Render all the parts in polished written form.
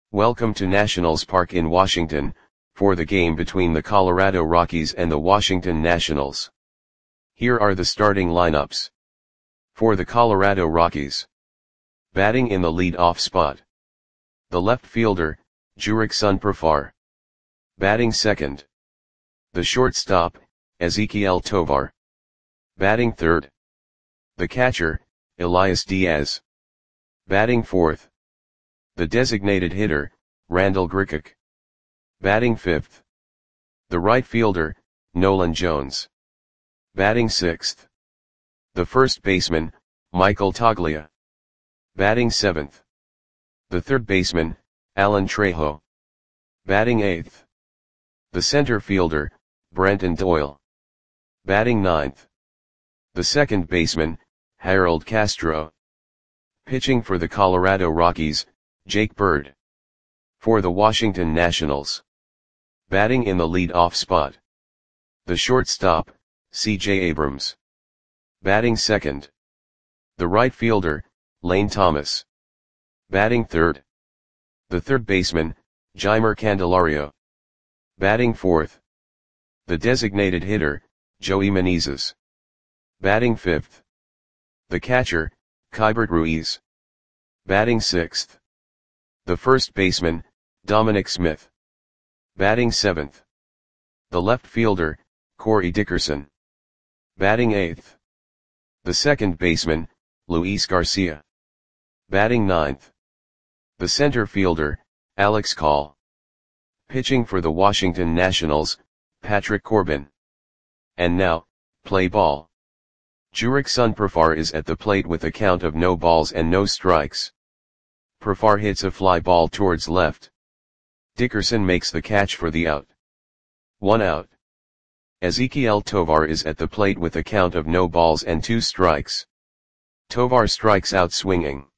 Welcome to Nationals Park in Washington, for the game between the Colorado Rockies and the Washington Nationals. Here are the starting lineups. For the Colorado Rockies. Batting in the lead-off spot. The left fielder, Jurickson Profar. Batting second. The shortstop, Ezequiel Tovar. Batting third. The catcher, Elias Diaz. Batting fourth. The designated hitter, Randal Grichuk. Batting fifth. The right fielder, Nolan Jones. Batting sixth. The first baseman, Michael Toglia. Batting seventh. The third baseman, Alan Trejo. Batting eighth. The center fielder, Brenton Doyle. Batting ninth. The second baseman, Harold Castro. Pitching for the Colorado Rockies, Jake Bird. For the Washington Nationals. Batting in the lead-off spot. The shortstop, C.J. Abrams. Batting second. The right fielder, Lane Thomas. Batting third. The third baseman, Jeimer Candelario. Batting fourth. The designated hitter, Joey Meneses. Batting fifth. The catcher, Keibert Ruiz. Batting sixth. The first baseman, Dominic Smith. Batting seventh. The left fielder, Corey Dickerson. Batting eighth. The second baseman, Luis Garcia. Batting ninth. The center fielder, Alex Call. Pitching for the Washington Nationals, Patrick Corbin. And now, play ball. Jurickson Profar is at the plate with a count of no balls and no strikes. Profar hits a fly ball towards left. Dickerson makes the catch for the out. 1 out. Ezequiel Tovar is at the plate with a count of no balls and 2 strikes. Tovar strikes out swinging.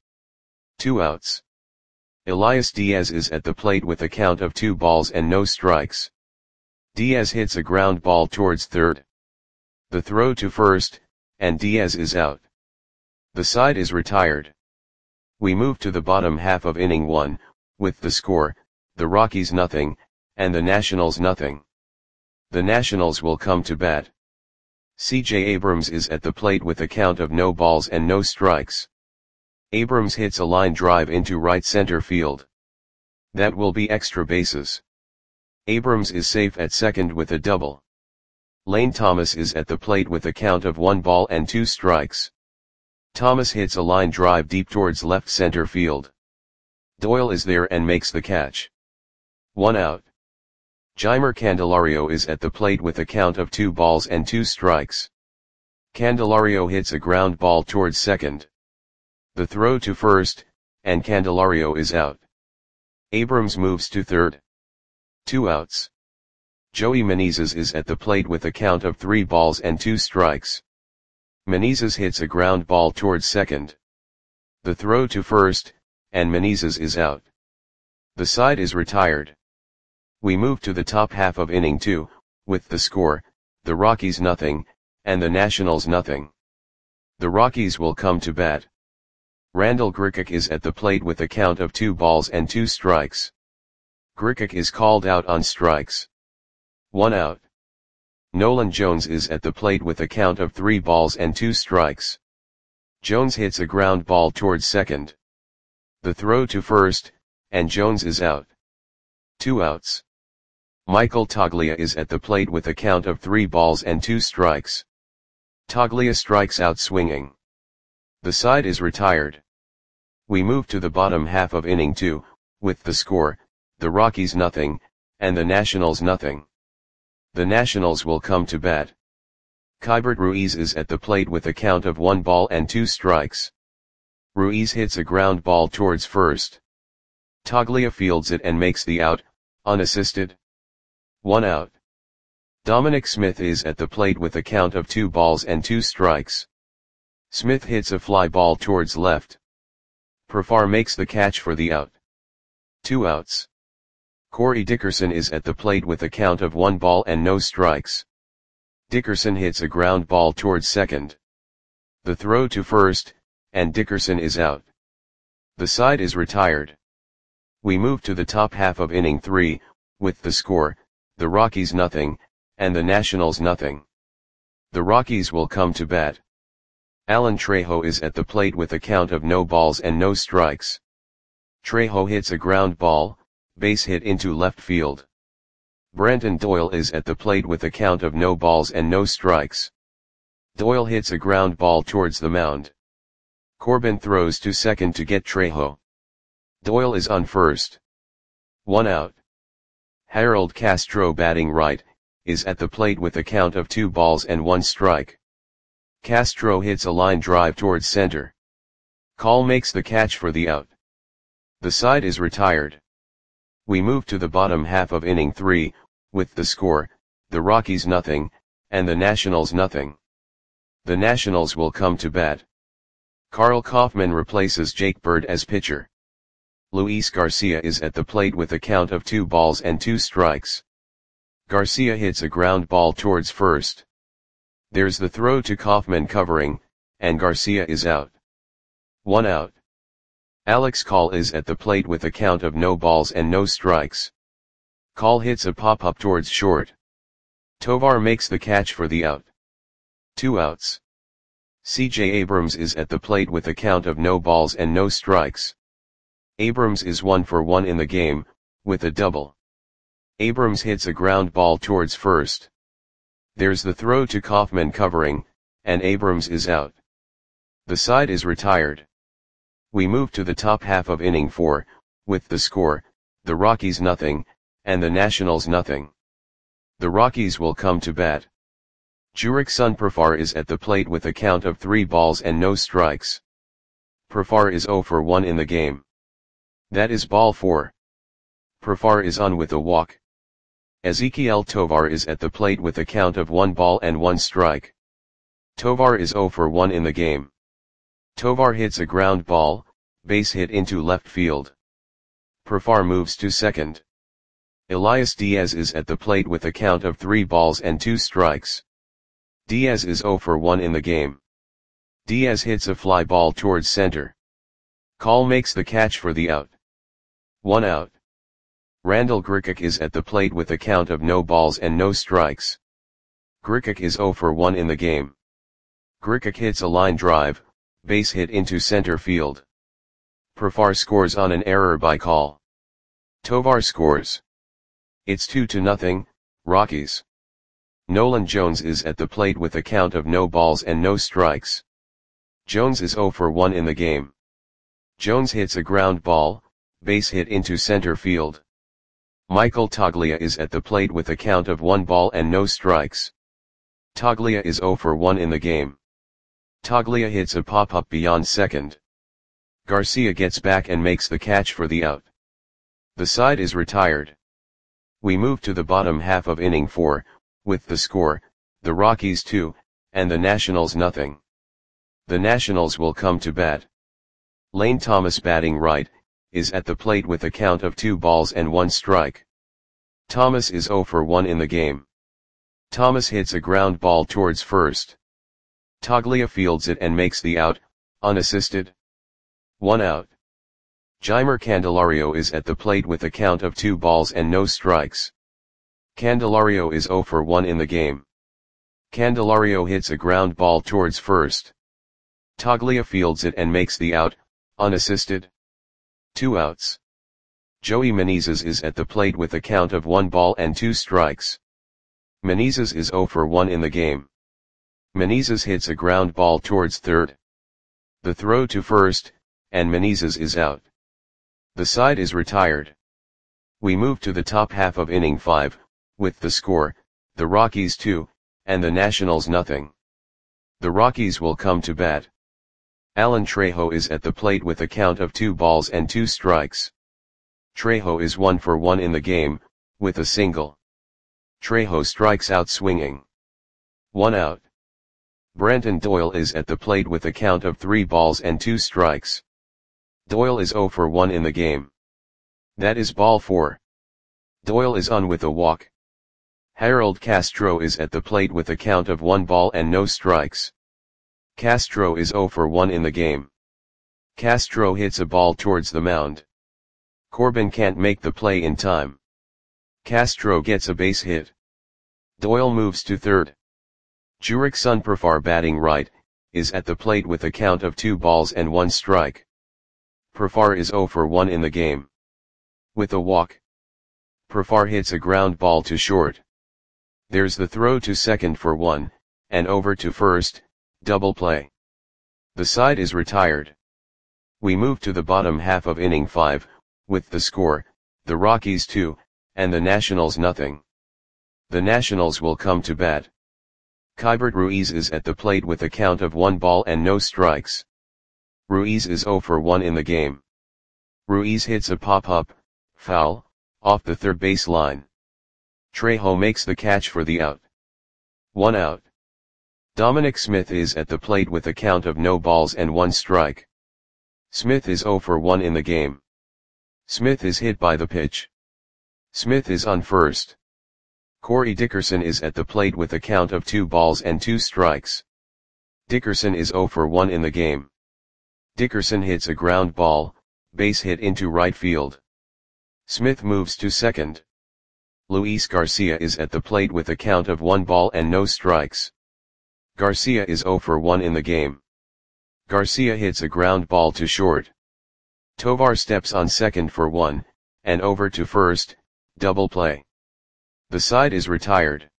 2 outs. Elias Diaz is at the plate with a count of 2 balls and no strikes. Diaz hits a ground ball towards third. The throw to first, and Diaz is out. The side is retired. We move to the bottom half of inning 1, with the score, the Rockies nothing, and the Nationals nothing. The Nationals will come to bat. C.J. Abrams is at the plate with a count of no balls and no strikes. Abrams hits a line drive into right center field. That will be extra bases. Abrams is safe at second with a double. Lane Thomas is at the plate with a count of 1 ball and 2 strikes. Thomas hits a line drive deep towards left center field. Doyle is there and makes the catch. 1 out. Jeimer Candelario is at the plate with a count of 2 balls and 2 strikes. Candelario hits a ground ball towards second. The throw to first, and Candelario is out. Abrams moves to third. 2 outs. Joey Meneses is at the plate with a count of 3 balls and 2 strikes. Meneses hits a ground ball towards second. The throw to first, and Meneses is out. The side is retired. We move to the top half of inning 2, with the score, the Rockies nothing, and the Nationals nothing. The Rockies will come to bat. Randal Grichuk is at the plate with a count of 2 balls and 2 strikes. Grichuk is called out on strikes. 1 out. Nolan Jones is at the plate with a count of 3 balls and 2 strikes. Jones hits a ground ball towards second. The throw to first, and Jones is out. 2 outs. Michael Toglia is at the plate with a count of 3 balls and 2 strikes. Toglia strikes out swinging. The side is retired. We move to the bottom half of inning 2, with the score, the Rockies nothing, and the Nationals nothing. The Nationals will come to bat. Keibert Ruiz is at the plate with a count of 1 ball and 2 strikes. Ruiz hits a ground ball towards first. Toglia fields it and makes the out, unassisted. 1 out. Dominic Smith is at the plate with a count of 2 balls and 2 strikes. Smith hits a fly ball towards left. Profar makes the catch for the out. 2 outs. Corey Dickerson is at the plate with a count of 1 ball and no strikes. Dickerson hits a ground ball towards second. The throw to first, and Dickerson is out. The side is retired. We move to the top half of inning 3, with the score, the Rockies nothing, and the Nationals nothing. The Rockies will come to bat. Alan Trejo is at the plate with a count of no balls and no strikes. Trejo hits a ground ball, base hit into left field. Brenton Doyle is at the plate with a count of no balls and no strikes. Doyle hits a ground ball towards the mound. Corbin throws to second to get Trejo. Doyle is on first. 1 out. Harold Castro, batting right, is at the plate with a count of 2 balls and 1 strike. Castro hits a line drive towards center. Call makes the catch for the out. The side is retired. We move to the bottom half of inning 3, with the score, the Rockies nothing, and the Nationals nothing. The Nationals will come to bat. Carl Kaufman replaces Jake Bird as pitcher. Luis Garcia is at the plate with a count of 2 balls and 2 strikes. Garcia hits a ground ball towards first. There's the throw to Kaufman covering, and Garcia is out. 1 out. Alex Call is at the plate with a count of no balls and no strikes. Call hits a pop-up towards short. Tovar makes the catch for the out. 2 outs. C.J. Abrams is at the plate with a count of no balls and no strikes. Abrams is 1 for 1 in the game, with a double. Abrams hits a ground ball towards first. There's the throw to Kaufman covering, and Abrams is out. The side is retired. We move to the top half of inning 4, with the score, the Rockies nothing, and the Nationals nothing. The Rockies will come to bat. Jurickson Profar is at the plate with a count of 3 balls and no strikes. Profar is 0 for 1 in the game. That is ball 4. Profar is on with a walk. Ezequiel Tovar is at the plate with a count of 1 ball and 1 strike. Tovar is 0 for 1 in the game. Tovar hits a ground ball, base hit into left field. Profar moves to second. Elias Diaz is at the plate with a count of 3 balls and 2 strikes. Diaz is 0 for 1 in the game. Diaz hits a fly ball towards center. Call makes the catch for the out. 1 out. Randall Grichuk is at the plate with a count of no balls and no strikes. Grichuk is 0 for 1 in the game. Grichuk hits a line drive, base hit into center field. Profar scores on an error by Call. Tovar scores. It's 2-0, Rockies. Nolan Jones is at the plate with a count of no balls and no strikes. Jones is 0 for 1 in the game. Jones hits a ground ball, base hit into center field. Michael Toglia is at the plate with a count of 1 ball and no strikes. Toglia is 0 for 1 in the game. Toglia hits a pop-up beyond second. Garcia gets back and makes the catch for the out. The side is retired. We move to the bottom half of inning 4, with the score, the Rockies 2, and the Nationals nothing. The Nationals will come to bat. Lane Thomas, batting right, is at the plate with a count of 2 balls and 1 strike. Thomas is 0 for 1 in the game. Thomas hits a ground ball towards first. Toglia fields it and makes the out, unassisted. 1 out. Jeimer Candelario is at the plate with a count of 2 balls and no strikes. Candelario is 0 for 1 in the game. Candelario hits a ground ball towards first. Toglia fields it and makes the out, unassisted. 2 outs. Joey Menezes is at the plate with a count of 1 ball and 2 strikes. Menezes is 0 for 1 in the game. Menezes hits a ground ball towards third. The throw to first, and Menezes is out. The side is retired. We move to the top half of inning 5, with the score, the Rockies 2, and the Nationals nothing. The Rockies will come to bat. Alan Trejo is at the plate with a count of 2 balls and 2 strikes. Trejo is 1 for 1 in the game, with a single. Trejo strikes out swinging. 1 out. Brenton Doyle is at the plate with a count of 3 balls and 2 strikes. Doyle is 0 for 1 in the game. That is ball 4. Doyle is on with a walk. Harold Castro is at the plate with a count of 1 ball and no strikes. Castro is 0 for 1 in the game. Castro hits a ball towards the mound. Corbin can't make the play in time. Castro gets a base hit. Doyle moves to third. Jurickson Profar batting right, is at the plate with a count of 2 balls and 1 strike. Profar is 0 for 1 in the game. With a walk, Profar hits a ground ball to short. There's the throw to second for 1, and over to first, double play. The side is retired. We move to the bottom half of inning 5, with the score, the Rockies 2, and the Nationals nothing. The Nationals will come to bat. Keibert Ruiz is at the plate with a count of 1 ball and no strikes. Ruiz is 0 for 1 in the game. Ruiz hits a pop-up, foul, off the third base line. Trejo makes the catch for the out. 1 out. Dominic Smith is at the plate with a count of no balls and 1 strike. Smith is 0 for 1 in the game. Smith is hit by the pitch. Smith is on first. Corey Dickerson is at the plate with a count of 2 balls and 2 strikes. Dickerson is 0 for 1 in the game. Dickerson hits a ground ball, base hit into right field. Smith moves to second. Luis Garcia is at the plate with a count of 1 ball and no strikes. Garcia is 0 for 1 in the game. Garcia hits a ground ball to short. Tovar steps on second for 1, and over to first, double play. The side is retired.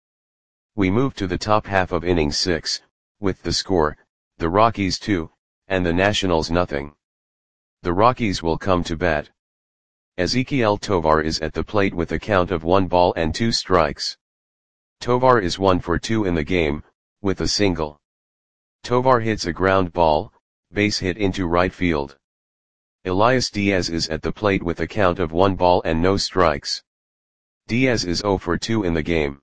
We move to the top half of inning 6, with the score, the Rockies 2, and the Nationals nothing. The Rockies will come to bat. Ezequiel Tovar is at the plate with a count of 1 ball and 2 strikes. Tovar is 1 for 2 in the game, with a single. Tovar hits a ground ball, base hit into right field. Elias Diaz is at the plate with a count of 1 ball and no strikes. Diaz is 0 for 2 in the game.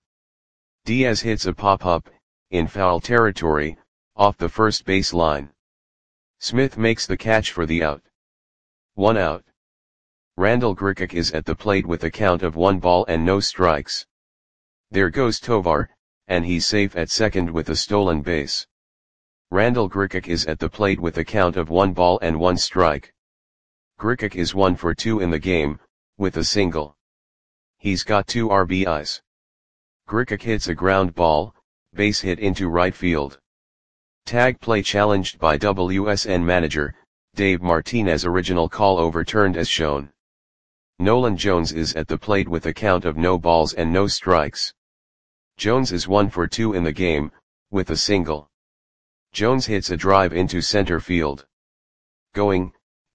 Diaz hits a pop-up, in foul territory, off the first base line. Smith makes the catch for the out. 1 out. Randall Grichuk is at the plate with a count of 1 ball and no strikes. There goes Tovar, and he's safe at second with a stolen base. Randall Grichuk is at the plate with a count of 1 ball and 1 strike. Grichuk is 1 for 2 in the game, with a single. He's got 2 RBIs. Grichuk hits a ground ball, base hit into right field. Tag play challenged by WSN manager, Dave Martinez. Original call overturned as shown. Nolan Jones is at the plate with a count of no balls and no strikes. Jones is 1 for 2 in the game, with a single. Jones hits a drive into center field. Going,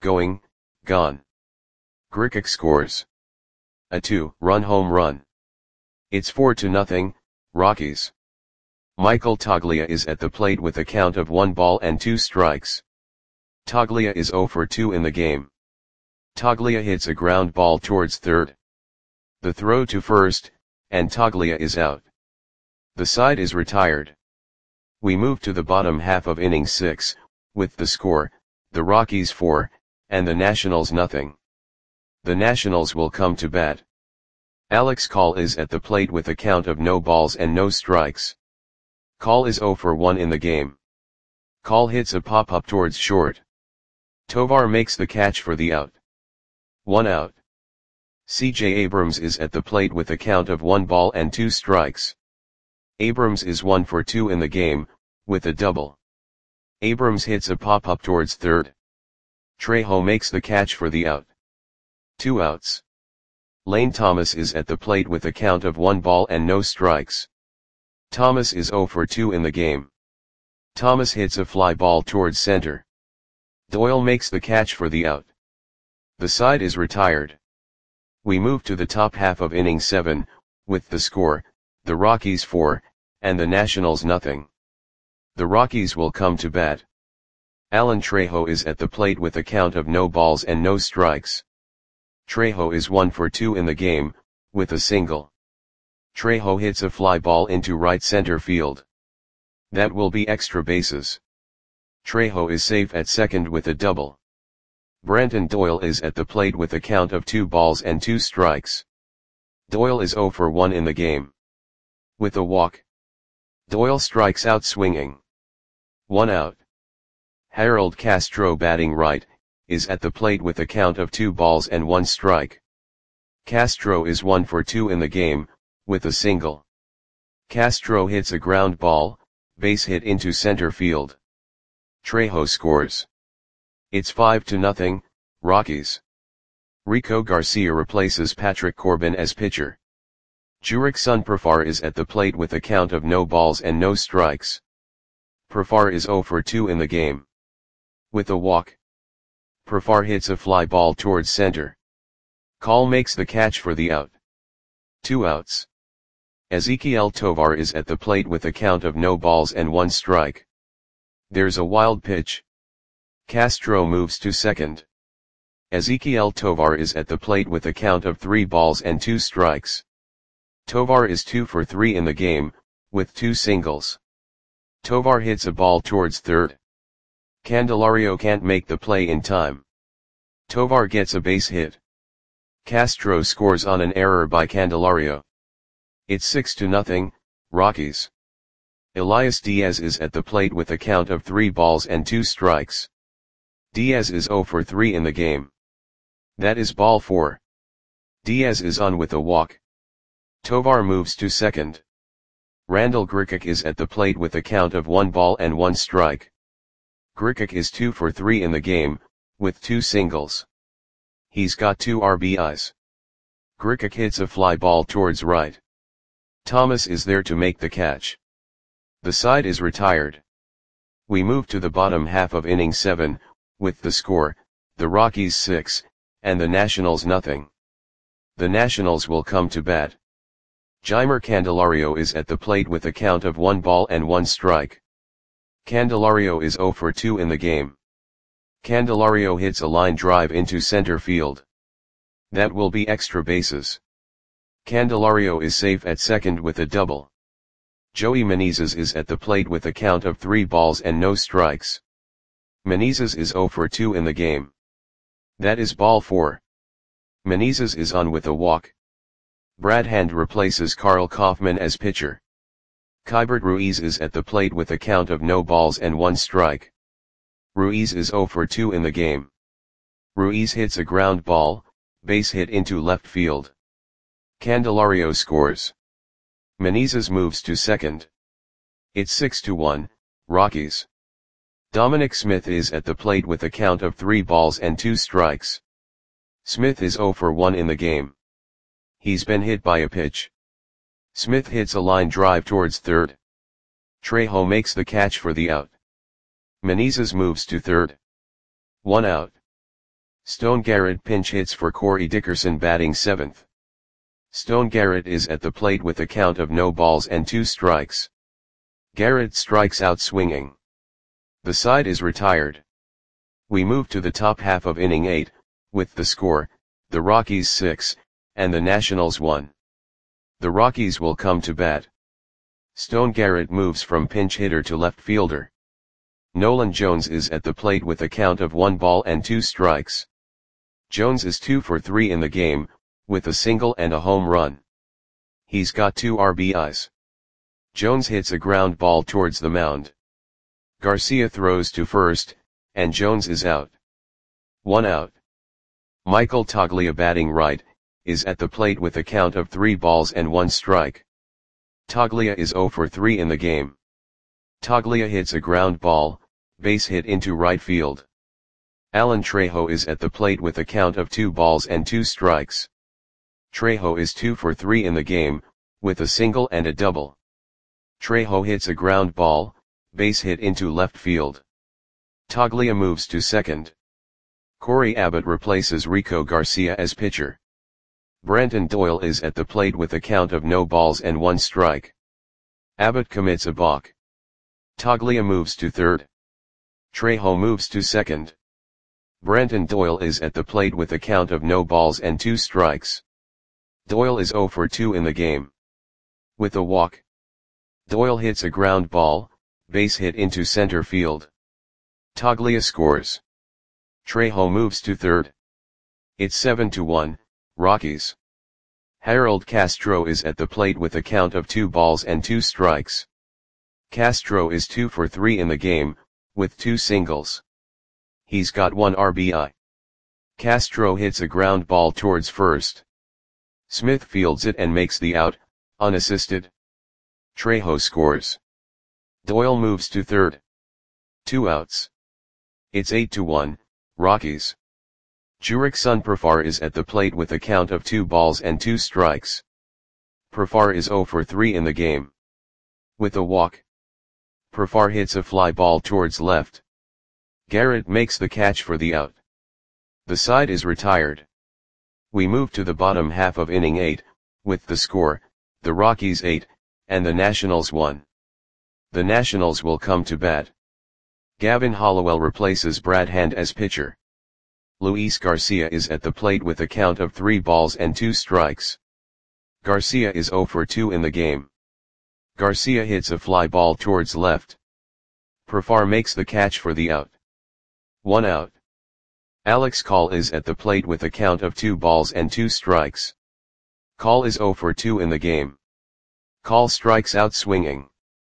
gone. Grichuk scores a 2-run home run. It's 4-0, Rockies. Michael Toglia is at the plate with a count of 1 ball and 2 strikes. Toglia is 0 for 2 in the game. Toglia hits a ground ball towards third. The throw to first, and Toglia is out. The side is retired. We move to the bottom half of inning 6, with the score, the Rockies 4, and the Nationals nothing. The Nationals will come to bat. Alex Call is at the plate with a count of no balls and no strikes. Call is 0 for 1 in the game. Call hits a pop-up towards short. Tovar makes the catch for the out. 1 out. C.J. Abrams is at the plate with a count of 1 ball and 2 strikes. Abrams is 1 for 2 in the game, with a double. Abrams hits a pop-up towards third. Trejo makes the catch for the out. 2 outs. Lane Thomas is at the plate with a count of 1 ball and no strikes. Thomas is 0 for 2 in the game. Thomas hits a fly ball towards center. Doyle makes the catch for the out. The side is retired. We move to the top half of inning 7, with the score, the Rockies 4, and the Nationals nothing. The Rockies will come to bat. Alan Trejo is at the plate with a count of no balls and no strikes. Trejo is 1 for 2 in the game, with a single. Trejo hits a fly ball into right center field. That will be extra bases. Trejo is safe at second with a double. Brenton Doyle is at the plate with a count of 2 balls and 2 strikes. Doyle is 0 for 1 in the game. With a walk, Doyle strikes out swinging. 1 out. Harold Castro batting right, is at the plate with a count of 2 balls and 1 strike. Castro is 1 for 2 in the game, with a single. Castro hits a ground ball, base hit into center field. Trejo scores. It's 5-0, Rockies. Rico Garcia replaces Patrick Corbin as pitcher. Jurickson Profar is at the plate with a count of no balls and no strikes. Profar is 0 for 2 in the game. With a walk. Profar hits a fly ball towards center. Call makes the catch for the out. 2 outs. Ezequiel Tovar is at the plate with a count of no balls and 1 strike. There's a wild pitch. Castro moves to second. Ezequiel Tovar is at the plate with a count of 3 balls and 2 strikes. Tovar is 2 for 3 in the game, with 2 singles. Tovar hits a ball towards third. Candelario can't make the play in time. Tovar gets a base hit. Castro scores on an error by Candelario. It's 6-0, Rockies. Elias Diaz is at the plate with a count of 3 balls and 2 strikes. Diaz is 0 for 3 in the game. That is ball 4. Diaz is on with a walk. Tovar moves to second. Randall Grichuk is at the plate with a count of 1 ball and 1 strike. Grichuk is 2 for 3 in the game, with 2 singles. He's got 2 RBIs. Grichuk hits a fly ball towards right. Thomas is there to make the catch. The side is retired. We move to the bottom half of inning 7, with the score, the Rockies 6, and the Nationals nothing. The Nationals will come to bat. Jeimer Candelario is at the plate with a count of 1 ball and 1 strike. Candelario is 0 for 2 in the game. Candelario hits a line drive into center field. That will be extra bases. Candelario is safe at second with a double. Joey Meneses is at the plate with a count of 3 balls and no strikes. Meneses is 0 for 2 in the game. That is ball 4. Meneses is on with a walk. Brad Hand replaces Carl Kaufman as pitcher. Keibert Ruiz is at the plate with a count of no balls and 1 strike. Ruiz is 0 for 2 in the game. Ruiz hits a ground ball, base hit into left field. Candelario scores. Meneses moves to second. It's 6-1, Rockies. Dominic Smith is at the plate with a count of 3 balls and 2 strikes. Smith is 0 for 1 in the game. He's been hit by a pitch. Smith hits a line drive towards third. Trejo makes the catch for the out. Meneses moves to third. 1 out. Stone Garrett pinch hits for Corey Dickerson batting 7th. Stone Garrett is at the plate with a count of no balls and 2 strikes. Garrett strikes out swinging. The side is retired. We move to the top half of inning 8, with the score, the Rockies 6, and the Nationals 1. The Rockies will come to bat. Stone Garrett moves from pinch hitter to left fielder. Nolan Jones is at the plate with a count of 1 ball and 2 strikes. Jones is 2 for 3 in the game, with a single and a home run. He's got 2 RBIs. Jones hits a ground ball towards the mound. Garcia throws to first, and Jones is out. 1 out. Michael Toglia batting right, is at the plate with a count of 3 balls and 1 strike. Toglia is 0 for 3 in the game. Toglia hits a ground ball, base hit into right field. Alan Trejo is at the plate with a count of 2 balls and 2 strikes. Trejo is 2 for 3 in the game, with a single and a double. Trejo hits a ground ball, base hit into left field. Toglia moves to second. Corey Abbott replaces Rico Garcia as pitcher. Brenton Doyle is at the plate with a count of no balls and 1 strike. Abbott commits a balk. Toglia moves to third. Trejo moves to second. Brenton Doyle is at the plate with a count of no balls and 2 strikes. Doyle is 0 for 2 in the game. With a walk. Doyle hits a ground ball, base hit into center field. Toglia scores. Trejo moves to third. It's 7-1, Rockies. Harold Castro is at the plate with a count of 2 balls and 2 strikes. Castro is 2 for 3 in the game, with 2 singles. He's got 1 RBI. Castro hits a ground ball towards first. Smith fields it and makes the out, unassisted. Trejo scores. Doyle moves to third. 2 outs. It's 8-1, Rockies. Jurickson Profar is at the plate with a count of 2 balls and 2 strikes. Profar is 0 for 3 in the game. With a walk. Profar hits a fly ball towards left. Garrett makes the catch for the out. The side is retired. We move to the bottom half of inning 8, with the score, the Rockies 8, and the Nationals 1. The Nationals will come to bat. Gavin Hollowell replaces Brad Hand as pitcher. Luis Garcia is at the plate with a count of 3 balls and 2 strikes. Garcia is 0 for 2 in the game. Garcia hits a fly ball towards left. Profar makes the catch for the out. 1 out. Alex Call is at the plate with a count of 2 balls and 2 strikes. Call is 0 for 2 in the game. Call strikes out swinging.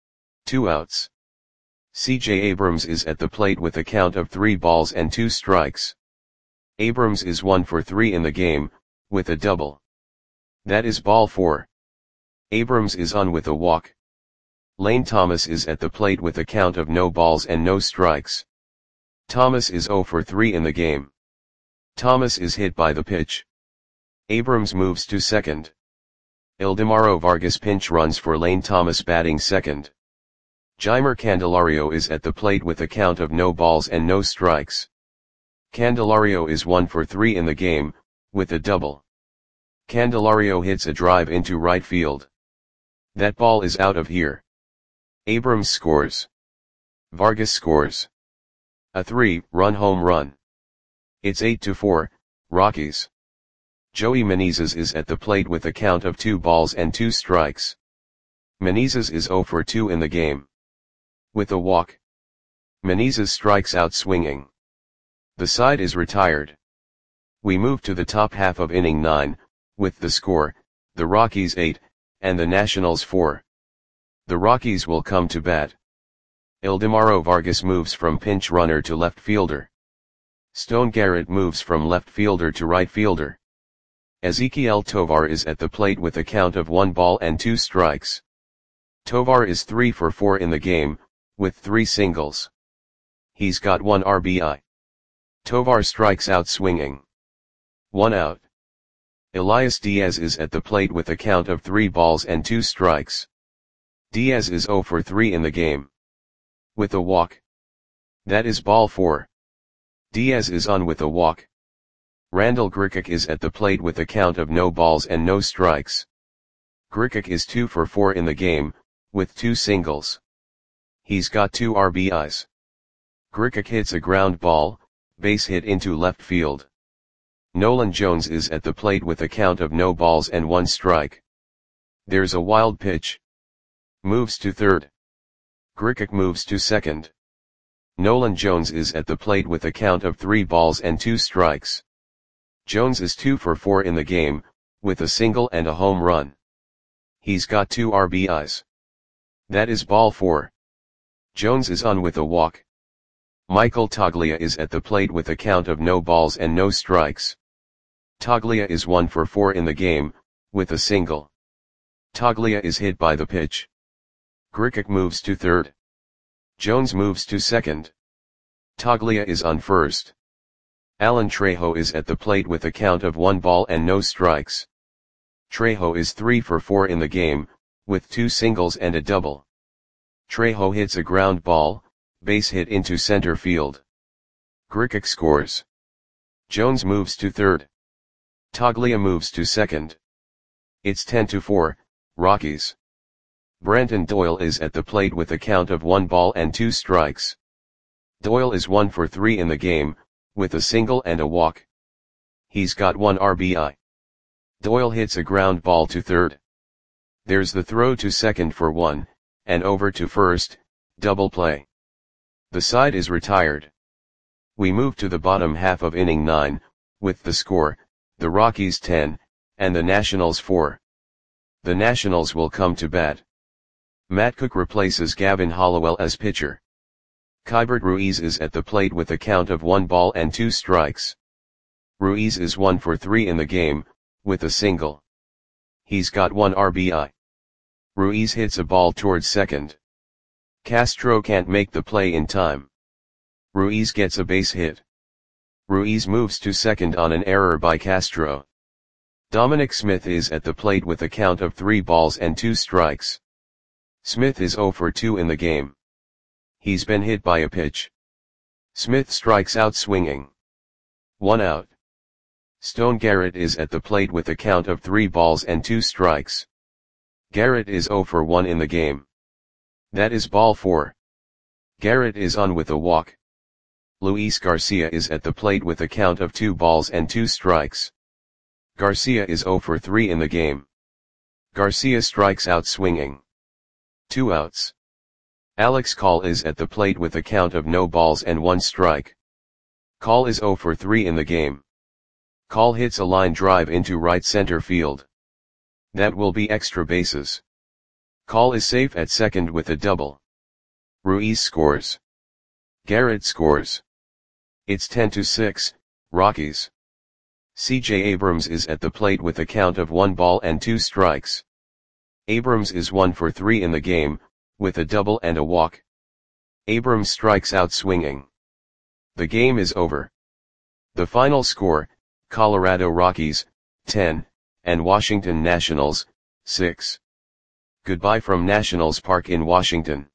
2 outs. C.J. Abrams is at the plate with a count of 3 balls and 2 strikes. Abrams is 1 for 3 in the game, with a double. That is ball 4. Abrams is on with a walk. Lane Thomas is at the plate with a count of no balls and no strikes. Thomas is 0 for 3 in the game. Thomas is hit by the pitch. Abrams moves to second. Ildemaro Vargas pinch runs for Lane Thomas batting second. Jeimer Candelario is at the plate with a count of no balls and no strikes. Candelario is 1 for 3 in the game, with a double. Candelario hits a drive into right field. That ball is out of here. Abrams scores. Vargas scores. A 3-run home run. It's 8-4, Rockies. Joey Menezes is at the plate with a count of 2 balls and 2 strikes. Menezes is 0 for 2 in the game. With a walk. Menezes strikes out swinging. The side is retired. We move to the top half of inning 9, with the score, the Rockies 8, and the Nationals 4. The Rockies will come to bat. Ildemaro Vargas moves from pinch runner to left fielder. Stone Garrett moves from left fielder to right fielder. Ezequiel Tovar is at the plate with a count of 1 ball and 2 strikes. Tovar is 3 for 4 in the game, with 3 singles. He's got 1 RBI. Tovar strikes out swinging. 1 out. Elias Diaz is at the plate with a count of 3 balls and 2 strikes. Diaz is 0 for 3 in the game. With a walk. That is ball 4. Diaz is on with a walk. Randall Grichuk is at the plate with a count of no balls and no strikes. Grichuk is 2 for 4 in the game, with 2 singles. He's got 2 RBIs. Grichuk hits a ground ball, base hit into left field. Nolan Jones is at the plate with a count of no balls and 1 strike. There's a wild pitch. Moves to third. Grichuk moves to second. Nolan Jones is at the plate with a count of 3 balls and 2 strikes. Jones is 2 for 4 in the game, with a single and a home run. He's got 2 RBIs. That is ball 4. Jones is on with a walk. Michael Toglia is at the plate with a count of no balls and no strikes. Toglia is 1 for 4 in the game, with a single. Toglia is hit by the pitch. Grichuk moves to third. Jones moves to second. Toglia is on first. Alan Trejo is at the plate with a count of 1 ball and no strikes. Trejo is 3 for 4 in the game, with 2 singles and a double. Trejo hits a ground ball, base hit into center field. Grichuk scores. Jones moves to third. Toglia moves to second. It's 10-4, Rockies. Brenton Doyle is at the plate with a count of 1 ball and 2 strikes. Doyle is 1 for 3 in the game, with a single and a walk. He's got 1 RBI. Doyle hits a ground ball to third. There's the throw to second for 1, and over to first, double play. The side is retired. We move to the bottom half of inning 9, with the score, the Rockies 10, and the Nationals 4. The Nationals will come to bat. Matt Cook replaces Gavin Hollowell as pitcher. Keibert Ruiz is at the plate with a count of 1 ball and 2 strikes. Ruiz is 1 for 3 in the game, with a single. He's got 1 RBI. Ruiz hits a ball towards second. Castro can't make the play in time. Ruiz gets a base hit. Ruiz moves to second on an error by Castro. Dominic Smith is at the plate with a count of 3 balls and 2 strikes. Smith is 0 for 2 in the game. He's been hit by a pitch. Smith strikes out swinging. 1 out. Stone Garrett is at the plate with a count of 3 balls and 2 strikes. Garrett is 0 for 1 in the game. That is ball 4. Garrett is on with a walk. Luis Garcia is at the plate with a count of 2 balls and 2 strikes. Garcia is 0 for 3 in the game. Garcia strikes out swinging. 2 outs. Alex Call is at the plate with a count of no balls and 1 strike. Call is 0 for 3 in the game. Call hits a line drive into right center field. That will be extra bases. Call is safe at second with a double. Ruiz scores. Garrett scores. It's 10-6, Rockies. C.J. Abrams is at the plate with a count of 1 ball and 2 strikes. Abrams is 1 for 3 in the game, with a double and a walk. Abrams strikes out swinging. The game is over. The final score, Colorado Rockies, 10, and Washington Nationals, 6. Goodbye from Nationals Park in Washington.